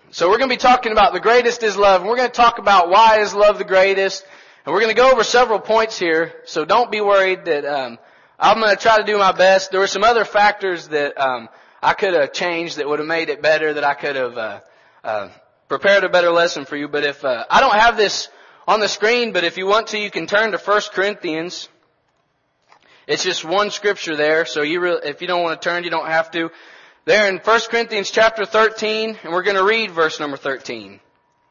So we're going to be talking about the greatest is love. And we're going to talk about why is love the greatest. And we're going to go over several points here. So don't be worried that I'm going to try to do my best. There were some other factors that I could have changed that would have made it better, that I could have prepared a better lesson for you. But if I don't have this on the screen, but if you want to, you can turn to 1 Corinthians. It's just one scripture there. So if you don't want to turn, you don't have to. There in 1 Corinthians chapter 13, and we're going to read verse number 13.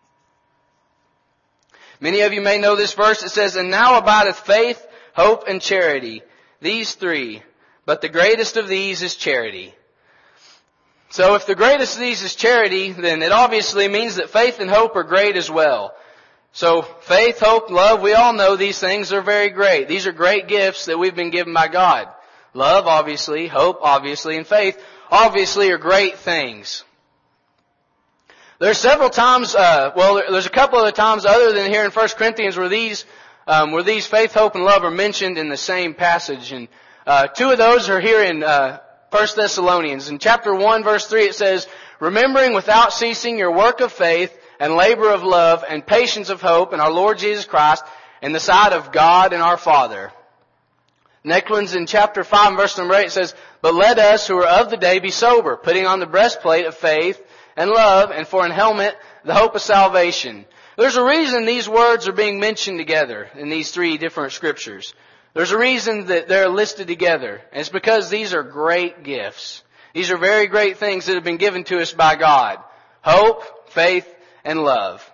Many of you may know this verse. It says, "And now abideth faith, hope, and charity, these three. But the greatest of these is charity." So if the greatest of these is charity, then it obviously means that faith and hope are great as well. So faith, hope, love, we all know these things are very great. These are great gifts that we've been given by God. Love, obviously, hope, obviously, and faith, obviously, are great things. There's several times, there's a couple other times other than here in 1 Corinthians where these faith, hope, and love are mentioned in the same passage. And two of those are here in 1 Thessalonians. In chapter 1, verse 3, it says, "Remembering without ceasing your work of faith and labor of love and patience of hope in our Lord Jesus Christ in the sight of God and our Father." Next one's in chapter 5, verse number 8, it says, "But let us who are of the day be sober, putting on the breastplate of faith and love, and for an helmet, the hope of salvation." There's a reason these words are being mentioned together in these three different scriptures. There's a reason that they're listed together. And it's because these are great gifts. These are very great things that have been given to us by God. Hope, faith, and love.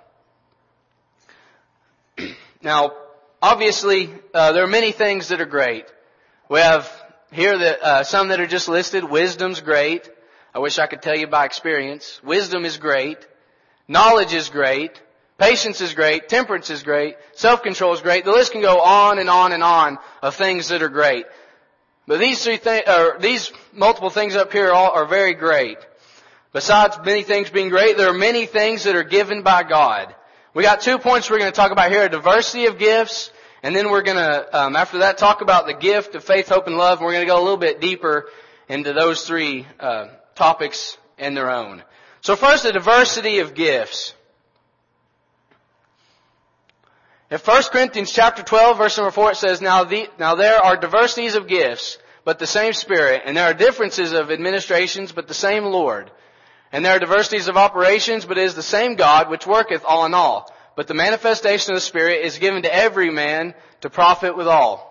Now, obviously, there are many things that are great. We have here that some that are just listed. Wisdom's great. I wish I could tell you by experience. Wisdom is great. Knowledge is great. Patience is great. Temperance is great. Self-control is great. The list can go on and on and on of things that are great. But these multiple things up here are very great. Besides many things being great, there are many things that are given by God. We got 2 points we're going to talk about here: a diversity of gifts, and then we're going to, after that, talk about the gift of faith, hope, and love. And we're going to go a little bit deeper into those three topics in their own. So first, the diversity of gifts. In 1 Corinthians chapter 12, verse number 4, it says, Now there are diversities of gifts, but the same Spirit. And there are differences of administrations, but the same Lord. And there are diversities of operations, but it is the same God which worketh all in all. But the manifestation of the Spirit is given to every man to profit withal.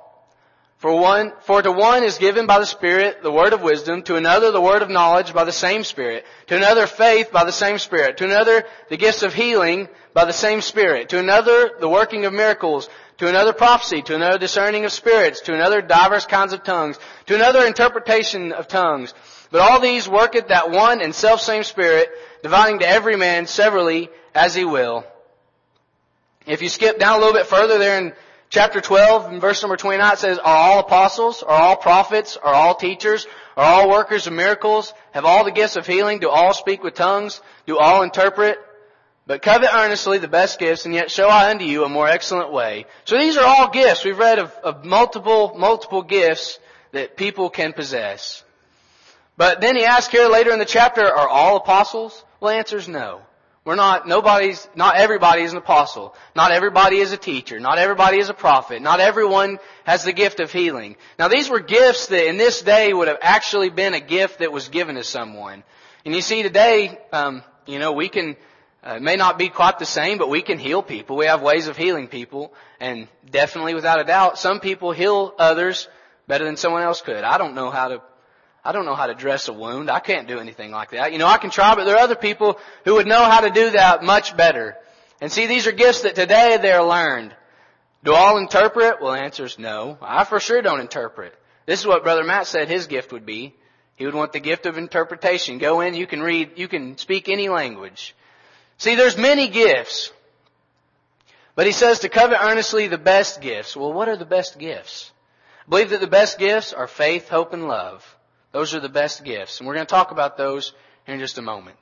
For to one is given by the Spirit the word of wisdom, to another the word of knowledge by the same Spirit, to another faith by the same Spirit, to another the gifts of healing by the same Spirit, to another the working of miracles, to another prophecy, to another discerning of spirits, to another divers kinds of tongues, to another interpretation of tongues. But all these worketh that one and selfsame Spirit, dividing to every man severally as he will. If you skip down a little bit further there in chapter 12, in verse number 29, it says, Are all apostles? Are all prophets? Are all teachers? Are all workers of miracles? Have all the gifts of healing? Do all speak with tongues? Do all interpret? But covet earnestly the best gifts, and yet show I unto you a more excellent way. So these are all gifts. We've read of multiple gifts that people can possess. But then he asks here later in the chapter, are all apostles? Well, the answer is no. Not everybody is an apostle. Not everybody is a teacher. Not everybody is a prophet. Not everyone has the gift of healing. Now these were gifts that in this day would have actually been a gift that was given to someone. And you see today, we can, it may not be quite the same, but we can heal people. We have ways of healing people. And definitely without a doubt, some people heal others better than someone else could. I don't know how to dress a wound. I can't do anything like that. I can try, but there are other people who would know how to do that much better. And see, these are gifts that today they're learned. Do all interpret? Well, the answer is no. I for sure don't interpret. This is what Brother Matt said his gift would be. He would want the gift of interpretation. Go in, you can read, you can speak any language. See, there's many gifts. But he says to covet earnestly the best gifts. Well, what are the best gifts? I believe that the best gifts are faith, hope, and love. Those are the best gifts. And we're going to talk about those here in just a moment.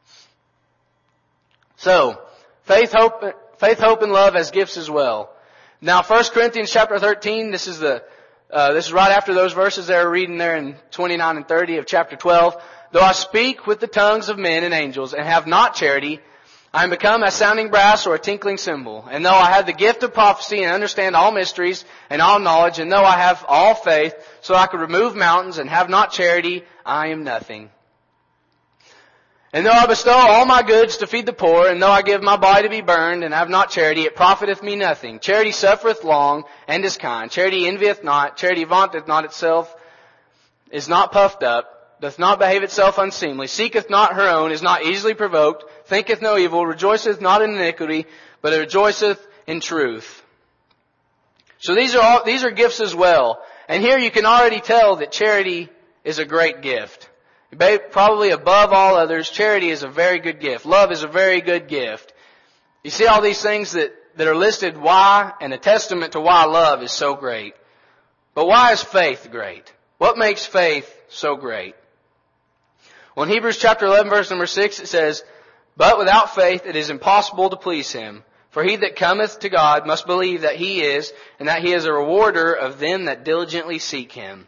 So, faith, hope, and love as gifts as well. Now, 1 Corinthians chapter 13, this is the This is right after those verses they were reading there in 29 and 30 of chapter 12. Though I speak with the tongues of men and angels and have not charity, I am become as sounding brass or a tinkling cymbal. And though I have the gift of prophecy and understand all mysteries and all knowledge, and though I have all faith, so I could remove mountains and have not charity, I am nothing. And though I bestow all my goods to feed the poor, and though I give my body to be burned, and have not charity, it profiteth me nothing. Charity suffereth long, and is kind. Charity envieth not. Charity vaunteth not itself, is not puffed up, doth not behave itself unseemly, seeketh not her own, is not easily provoked, thinketh no evil, rejoiceth not in iniquity, but rejoiceth in truth. So these are gifts as well. And here you can already tell that charity is a great gift. Probably above all others, charity is a very good gift. Love is a very good gift. You see all these things that are listed why, and a testament to why love is so great. But why is faith great? What makes faith so great? Well, in Hebrews chapter 11 verse number 6 it says, But without faith it is impossible to please Him. For he that cometh to God must believe that He is, and that He is a rewarder of them that diligently seek Him.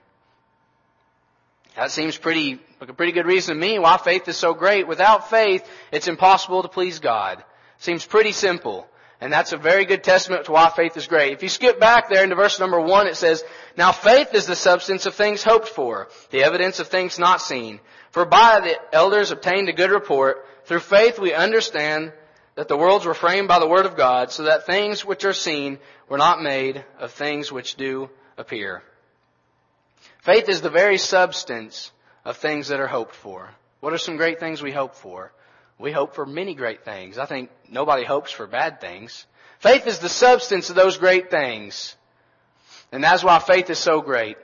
That seems like a pretty good reason to me why faith is so great. Without faith, it's impossible to please God. Seems pretty simple. And that's a very good testament to why faith is great. If you skip back there into verse number 1, it says, Now faith is the substance of things hoped for, the evidence of things not seen. For by the elders obtained a good report. Through faith we understand that the worlds were framed by the word of God, so that things which are seen were not made of things which do appear. Faith is the very substance of things that are hoped for. What are some great things we hope for? We hope for many great things. I think nobody hopes for bad things. Faith is the substance of those great things. And that's why faith is so great.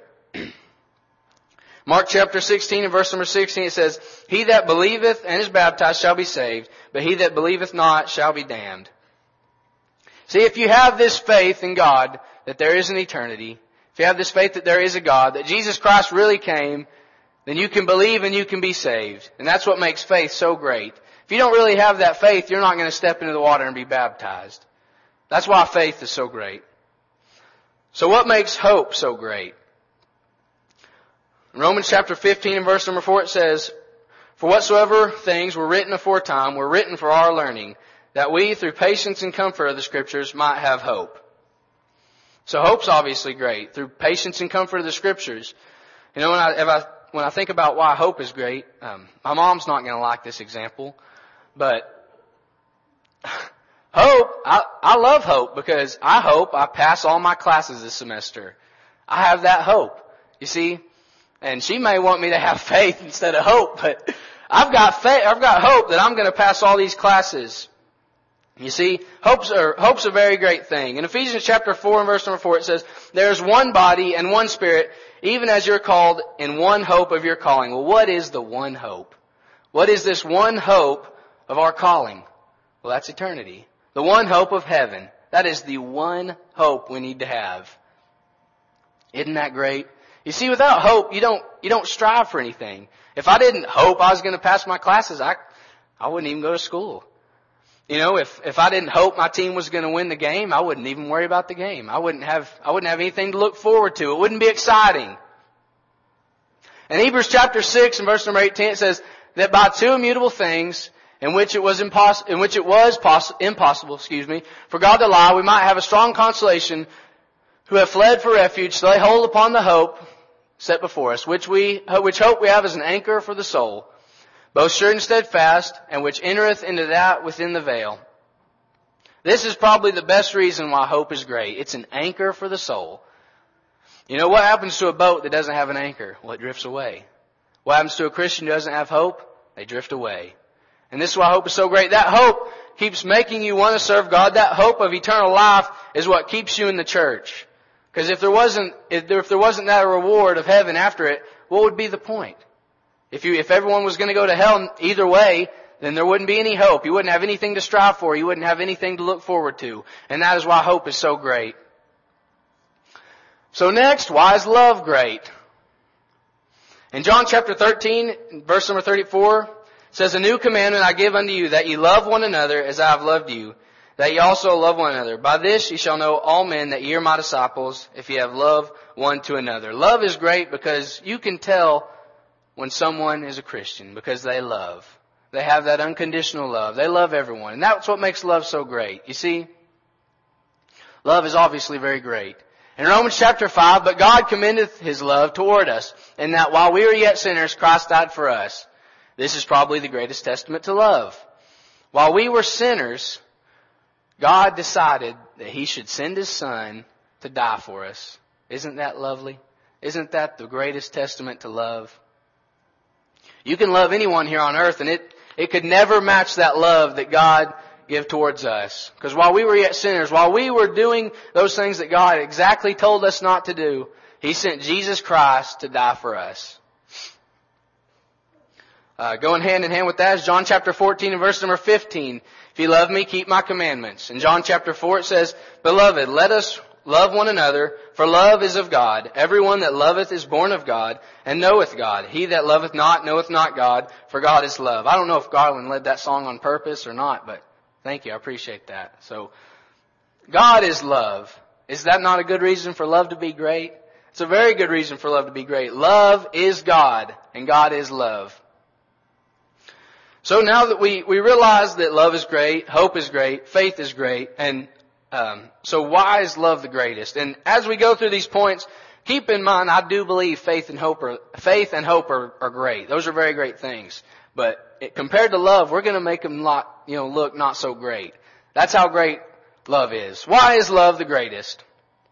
Mark chapter 16 and verse number 16 it says, He that believeth and is baptized shall be saved, but he that believeth not shall be damned. See, if you have this faith in God, that there is an eternity, if you have this faith that there is a God, that Jesus Christ really came, then you can believe and you can be saved. And that's what makes faith so great. If you don't really have that faith, you're not going to step into the water and be baptized. That's why faith is so great. So what makes hope so great? In Romans chapter 15 and verse number 4 it says, For whatsoever things were written aforetime were written for our learning, that we through patience and comfort of the Scriptures might have hope. So hope's obviously great. Through patience and comfort of the Scriptures. You know, when I think about why hope is great, my mom's not going to like this example, but hope, I love hope because I hope I pass all my classes this semester. I have that hope. You see? And she may want me to have faith instead of hope, but I've got hope that I'm going to pass all these classes. You see, hope's a very great thing. In Ephesians chapter 4 and verse number 4 it says, There is one body and one Spirit, even as you're called in one hope of your calling. Well, what is the one hope? What is this one hope of our calling? Well, that's eternity. The one hope of heaven. That is the one hope we need to have. Isn't that great? You see, without hope, you don't strive for anything. If I didn't hope I was going to pass my classes, I wouldn't even go to school. You know, if I didn't hope my team was going to win the game, I wouldn't even worry about the game. I wouldn't have anything to look forward to. It wouldn't be exciting. In Hebrews chapter 6 and verse number 18 it says that by two immutable things in which it was impossible, for God to lie, we might have a strong consolation who have fled for refuge, to lay hold upon the hope set before us, which hope we have as an anchor for the soul, both sure and steadfast, and which entereth into that within the veil. This is probably the best reason why hope is great. It's an anchor for the soul. You know, what happens to a boat that doesn't have an anchor? Well, it drifts away. What happens to a Christian who doesn't have hope? They drift away. And this is why hope is so great. That hope keeps making you want to serve God. That hope of eternal life is what keeps you in the church. Because if there wasn't that reward of heaven after it, what would be the point? If everyone was going to go to hell either way, then there wouldn't be any hope. You wouldn't have anything to strive for. You wouldn't have anything to look forward to. And that is why hope is so great. So next, why is love great? In John chapter 13, verse number 34, it says, A new commandment I give unto you, that ye love one another as I have loved you, that ye also love one another. By this ye shall know all men that ye are my disciples, if ye have love one to another. Love is great because you can tell when someone is a Christian because they love. They have that unconditional love. They love everyone. And that's what makes love so great. You see, love is obviously very great. In Romans chapter 5, but God commendeth His love toward us, in that while we were yet sinners, Christ died for us. This is probably the greatest testament to love. While we were sinners, God decided that He should send His Son to die for us. Isn't that lovely? Isn't that the greatest testament to love? You can love anyone here on earth, and it could never match that love that God give towards us. Because while we were yet sinners, while we were doing those things that God exactly told us not to do, He sent Jesus Christ to die for us. Going hand in hand with that is John chapter 14 and verse number 15. If ye love me, keep my commandments. In John chapter 4 it says, Beloved, let us love one another, for love is of God. Everyone that loveth is born of God, and knoweth God. He that loveth not knoweth not God, for God is love. I don't know if Garland led that song on purpose or not, but thank you, I appreciate that. So, God is love. Is that not a good reason for love to be great? It's a very good reason for love to be great. Love is God, and God is love. So now that we realize that love is great, hope is great, faith is great, and so why is love the greatest? And as we go through these points, keep in mind, I do believe faith and hope are great. Those are very great things. But compared to love, we're going to make them look not so great. That's how great love is. Why is love the greatest?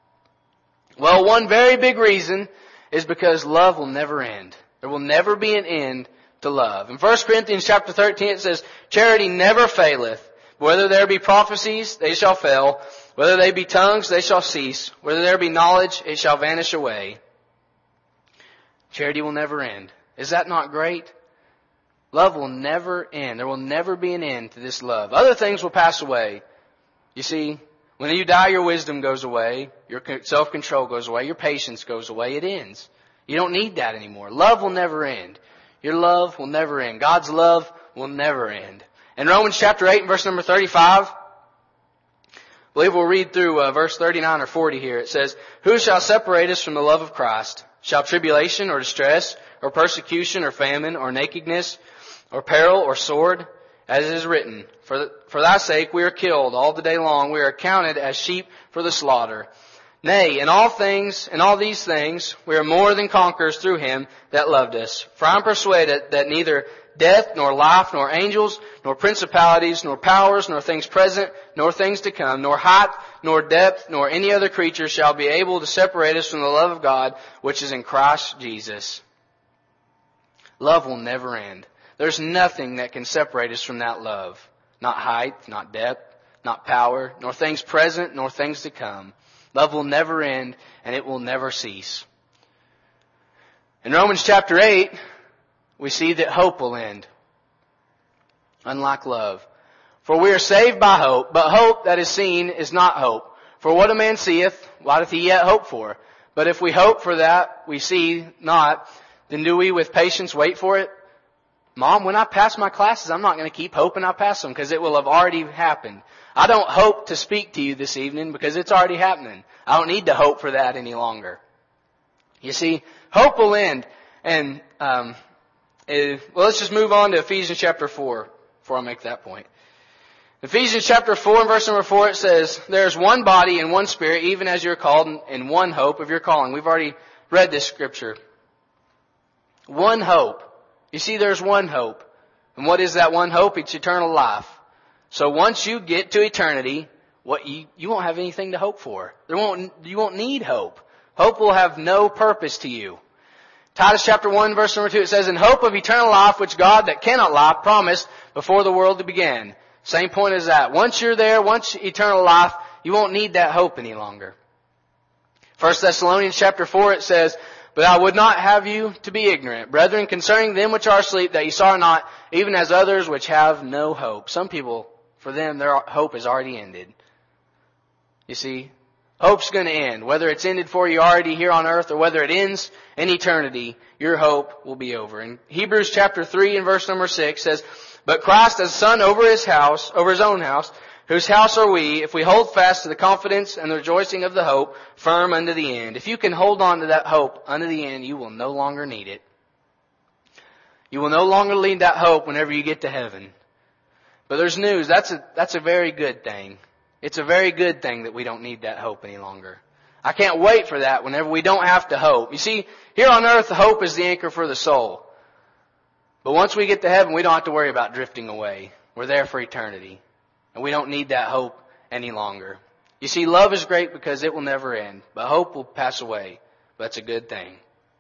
Well, one very big reason is because love will never end. There will never be an end to love. In 1 Corinthians chapter 13 it says, Charity never faileth. Whether there be prophecies, they shall fail. Whether they be tongues, they shall cease. Whether there be knowledge, it shall vanish away. Charity will never end. Is that not great? Love will never end. There will never be an end to this love. Other things will pass away. You see, when you die, your wisdom goes away. Your self-control goes away. Your patience goes away. It ends. You don't need that anymore. Love will never end. Your love will never end. God's love will never end. In Romans chapter 8 and verse number 35, I believe we'll read through verse 39 or 40 here. It says, Who shall separate us from the love of Christ? Shall tribulation or distress or persecution or famine or nakedness or peril or sword? As it is written, For thy sake we are killed all the day long. We are accounted as sheep for the slaughter. Nay, in all these things, we are more than conquerors through Him that loved us. For I am persuaded that neither death, nor life, nor angels, nor principalities, nor powers, nor things present, nor things to come, nor height, nor depth, nor any other creature shall be able to separate us from the love of God, which is in Christ Jesus. Love will never end. There's nothing that can separate us from that love. Not height, not depth, not power, nor things present, nor things to come. Love will never end, and it will never cease. In Romans chapter 8, we see that hope will end, unlike love. For we are saved by hope, but hope that is seen is not hope. For what a man seeth, why doth he yet hope for? But if we hope for that we see not, then do we with patience wait for it? Mom, when I pass my classes, I'm not going to keep hoping I pass them because it will have already happened. I don't hope to speak to you this evening because it's already happening. I don't need to hope for that any longer. You see, hope will end. And let's just move on to Ephesians chapter 4 before I make that point. Ephesians chapter 4 and verse number 4 it says, There is one body and one spirit, even as you're called, in one hope of your calling. We've already read this scripture. One hope. You see, there's one hope. And what is that one hope? It's eternal life. So once you get to eternity, you won't have anything to hope for. You won't need hope. Hope will have no purpose to you. Titus chapter 1 verse number 2 it says, In hope of eternal life which God that cannot lie promised before the world began. Same point as that. Once you're there, once eternal life, you won't need that hope any longer. 1 Thessalonians chapter 4 it says, But I would not have you to be ignorant, brethren, concerning them which are asleep, that ye sorrow not, even as others which have no hope. Some people, for them, their hope is already ended. You see, hope's going to end. Whether it's ended for you already here on earth or whether it ends in eternity, your hope will be over. In Hebrews chapter 3 and verse number 6 says, But Christ as Son over His own house, Whose house are we, if we hold fast to the confidence and the rejoicing of the hope, firm unto the end? If you can hold on to that hope unto the end, you will no longer need it. You will no longer need that hope whenever you get to heaven. But there's news. That's a very good thing. It's a very good thing that we don't need that hope any longer. I can't wait for that whenever we don't have to hope. You see, here on earth, hope is the anchor for the soul. But once we get to heaven, we don't have to worry about drifting away. We're there for eternity. And we don't need that hope any longer. You see, love is great because it will never end. But hope will pass away. But it's a good thing.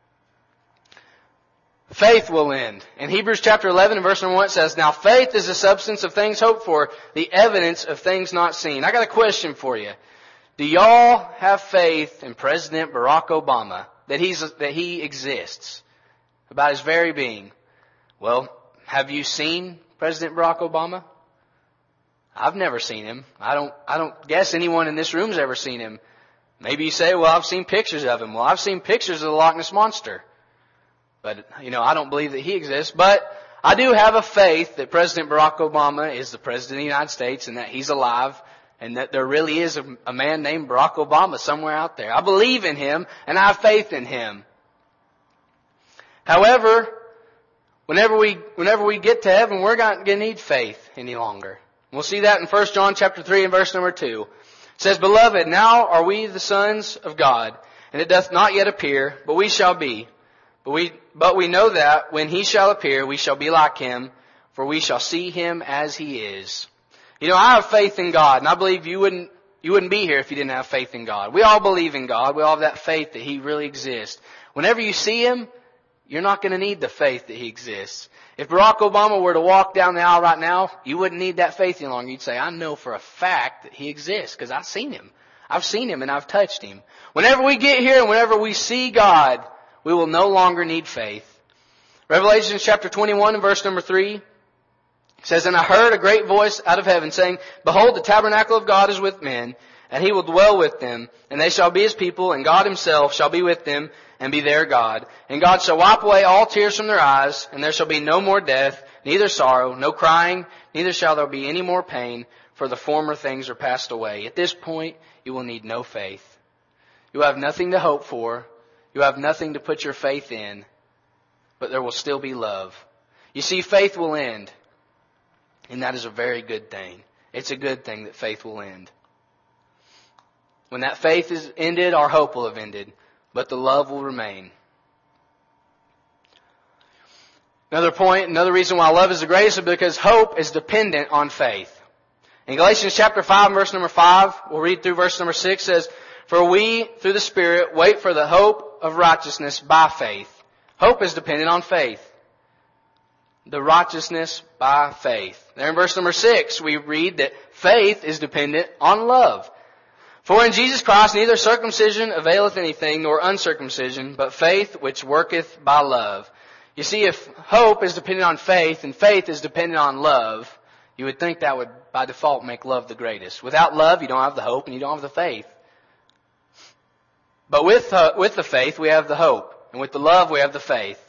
Faith will end. In Hebrews chapter 11 and verse number 1 it says, Now faith is the substance of things hoped for, the evidence of things not seen. I got a question for you. Do y'all have faith in President Barack Obama? That he exists? About his very being? Well, have you seen President Barack Obama? I've never seen him. I don't guess anyone in this room's ever seen him. Maybe you say, well, I've seen pictures of him. Well, I've seen pictures of the Loch Ness Monster. But, I don't believe that he exists. But I do have a faith that President Barack Obama is the President of the United States and that he's alive and that there really is a man named Barack Obama somewhere out there. I believe in him and I have faith in him. However, whenever we get to heaven, we're not going to need faith any longer. We'll see that in 1 John chapter 3 and verse number 2. It says, Beloved, now are we the sons of God, and it doth not yet appear, but we shall be. But we know that when he shall appear, we shall be like him, for we shall see him as he is. I have faith in God, and I believe you wouldn't be here if you didn't have faith in God. We all believe in God. We all have that faith that he really exists. Whenever you see him, you're not going to need the faith that he exists. If Barack Obama were to walk down the aisle right now, you wouldn't need that faith any longer. You'd say, I know for a fact that he exists because I've seen him. I've seen him and I've touched him. Whenever we get here and whenever we see God, we will no longer need faith. Revelation chapter 21 and verse number 3 says, And I heard a great voice out of heaven saying, Behold, the tabernacle of God is with men, and he will dwell with them, and they shall be his people, and God himself shall be with them, and be their God. And God shall wipe away all tears from their eyes, and there shall be no more death, neither sorrow, no crying, neither shall there be any more pain, for the former things are passed away. At this point, you will need no faith. You have nothing to hope for. You have nothing to put your faith in, but there will still be love. You see, faith will end, and that is a very good thing. It's a good thing that faith will end. When that faith is ended, our hope will have ended, but the love will remain. Another reason why love is the greatest is because hope is dependent on faith. In Galatians chapter 5, verse number 5, we'll read through verse number 6, says, For we, through the Spirit, wait for the hope of righteousness by faith. Hope is dependent on faith. The righteousness by faith. There in verse number 6, we read that faith is dependent on love. For in Jesus Christ neither circumcision availeth anything, nor uncircumcision, but faith which worketh by love. You see, if hope is dependent on faith, and faith is dependent on love, you would think that would, by default, make love the greatest. Without love, you don't have the hope, and you don't have the faith. But with the faith, we have the hope. And with the love, we have the faith.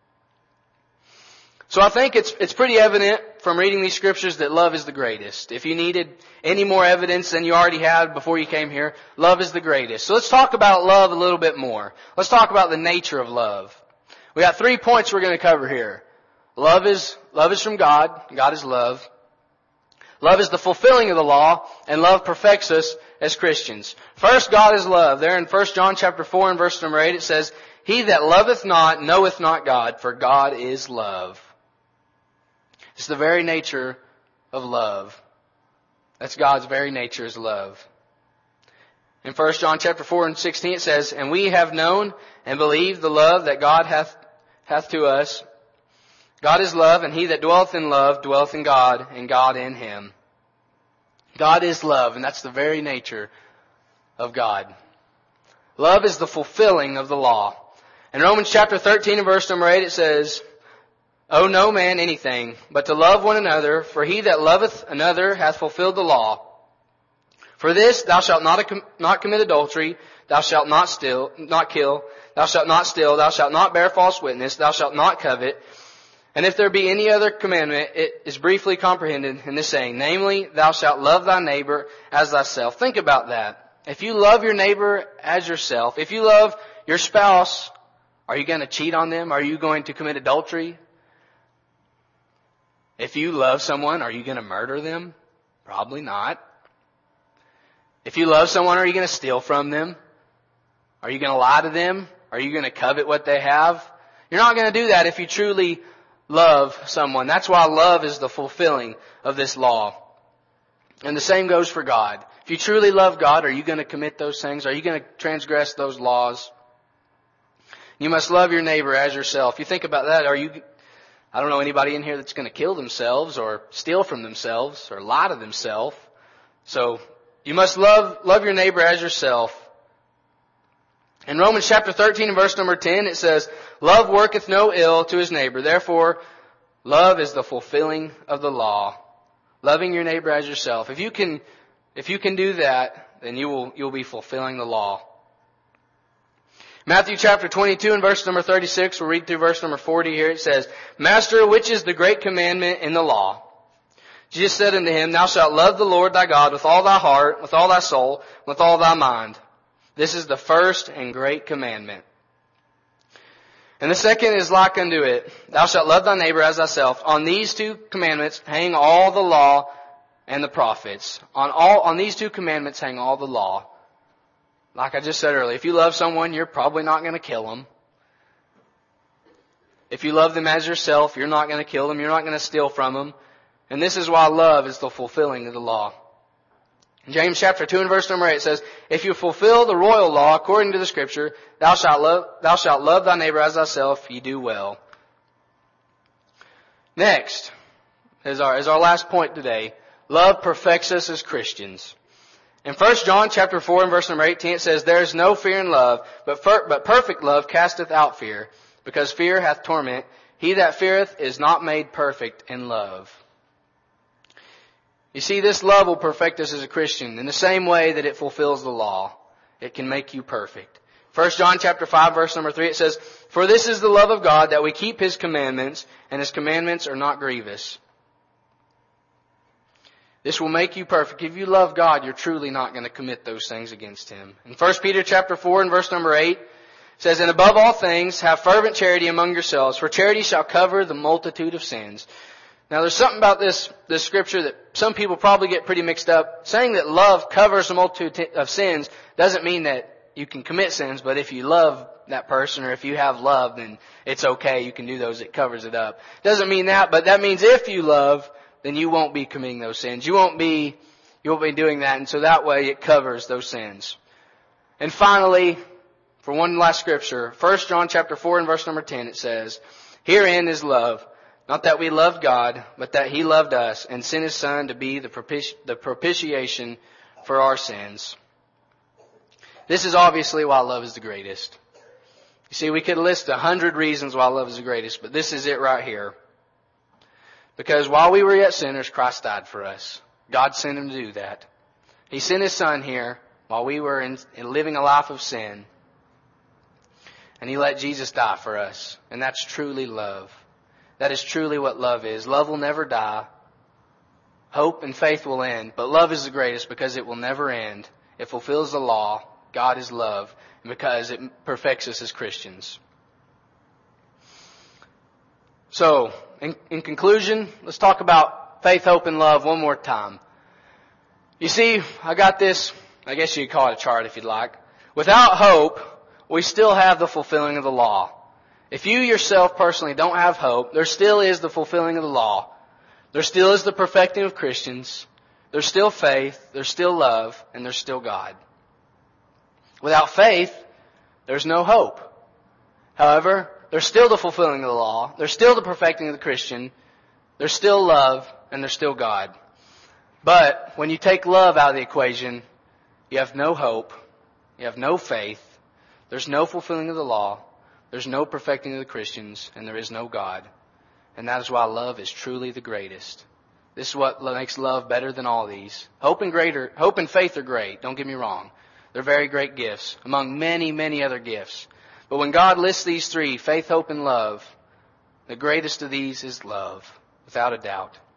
So I think it's pretty evident from reading these scriptures that love is the greatest. If you needed any more evidence than you already had before you came here, love is the greatest. So let's talk about love a little bit more. Let's talk about the nature of love. We got 3 points we're going to cover here. Love is from God. God is love. Love is the fulfilling of the law, and love perfects us as Christians. First, God is love. There in 1 John chapter 4 and verse number 8 it says, He that loveth not knoweth not God, for God is love. It's the very nature of love. That's God's very nature is love. In 1 John chapter 4 and 16 it says, And we have known and believed the love that God hath to us. God is love, and he that dwelleth in love dwelleth in God, and God in him. God is love, and that's the very nature of God. Love is the fulfilling of the law. In Romans chapter 13 and verse number 8 it says, Owe no man anything, but to love one another, for he that loveth another hath fulfilled the law. For this, thou shalt not commit adultery, thou shalt not kill, thou shalt not steal, thou shalt not bear false witness, thou shalt not covet. And if there be any other commandment, it is briefly comprehended in this saying, namely, thou shalt love thy neighbor as thyself. Think about that. If you love your neighbor as yourself, if you love your spouse, are you going to cheat on them? Are you going to commit adultery? If you love someone, are you going to murder them? Probably not. If you love someone, are you going to steal from them? Are you going to lie to them? Are you going to covet what they have? You're not going to do that if you truly love someone. That's why love is the fulfilling of this law. And the same goes for God. If you truly love God, are you going to commit those things? Are you going to transgress those laws? You must love your neighbor as yourself. You think about that. I don't know anybody in here that's going to kill themselves or steal from themselves or lie to themselves. So you must love your neighbor as yourself. In Romans chapter 13 and verse number 10, it says, love worketh no ill to his neighbor. Therefore, love is the fulfilling of the law. Loving your neighbor as yourself. If you can do that, then you'll be fulfilling the law. Matthew chapter 22 and verse number 36, we'll read through verse number 40 here. It says, Master, which is the great commandment in the law? Jesus said unto him, Thou shalt love the Lord thy God with all thy heart, with all thy soul, with all thy mind. This is the first and great commandment. And the second is like unto it. Thou shalt love thy neighbor as thyself. On these two commandments hang all the law and the prophets. On these two commandments hang all the law. Like I just said earlier, if you love someone, you're probably not going to kill them. If you love them as yourself, you're not going to kill them. You're not going to steal from them. And this is why love is the fulfilling of the law. In James chapter 2 and verse number 8 it says, If you fulfill the royal law according to the Scripture, thou shalt love thy neighbor as thyself, ye do well. Next is our last point today. Love perfects us as Christians. In 1 John chapter 4 and verse number 18 it says, There is no fear in love, but perfect love casteth out fear, because fear hath torment. He that feareth is not made perfect in love. You see, this love will perfect us as a Christian in the same way that it fulfills the law. It can make you perfect. 1 John chapter 5 verse number 3 it says, For this is the love of God, that we keep His commandments, and His commandments are not grievous. This will make you perfect. If you love God, you're truly not going to commit those things against Him. In 1 Peter chapter 4 and verse number 8 it says, And above all things, have fervent charity among yourselves, for charity shall cover the multitude of sins. Now there's something about this scripture that some people probably get pretty mixed up. Saying that love covers a multitude of sins doesn't mean that you can commit sins, but if you love that person or if you have love, then it's okay. You can do those. It covers it up. Doesn't mean that, but that means if you love, then you won't be committing those sins. You won't be doing that, and so that way it covers those sins. And finally, for one last scripture, 1 John chapter 4 and verse number 10, it says, Herein is love, not that we loved God, but that He loved us and sent His Son to be the propitiation for our sins. This is obviously why love is the greatest. You see, we could list 100 reasons why love is the greatest, but this is it right here. Because while we were yet sinners, Christ died for us. God sent Him to do that. He sent His Son here while we were living a life of sin. And He let Jesus die for us. And that's truly love. That is truly what love is. Love will never die. Hope and faith will end. But love is the greatest because it will never end. It fulfills the law. God is love. And because it perfects us as Christians. So, in conclusion, let's talk about faith, hope, and love one more time. You see, I got this, I guess you could call it a chart if you'd like. Without hope, we still have the fulfilling of the law. If you yourself personally don't have hope, there still is the fulfilling of the law. There still is the perfecting of Christians. There's still faith, there's still love, and there's still God. Without faith, there's no hope. However, there's still the fulfilling of the law. There's still the perfecting of the Christian. There's still love, and there's still God. But when you take love out of the equation, you have no hope. You have no faith. There's no fulfilling of the law. There's no perfecting of the Christians, and there is no God. And that is why love is truly the greatest. This is what makes love better than all these. Hope and faith are great, don't get me wrong. They're very great gifts, among many, many other gifts. But when God lists these three, faith, hope, and love, The greatest of these is love, without a doubt.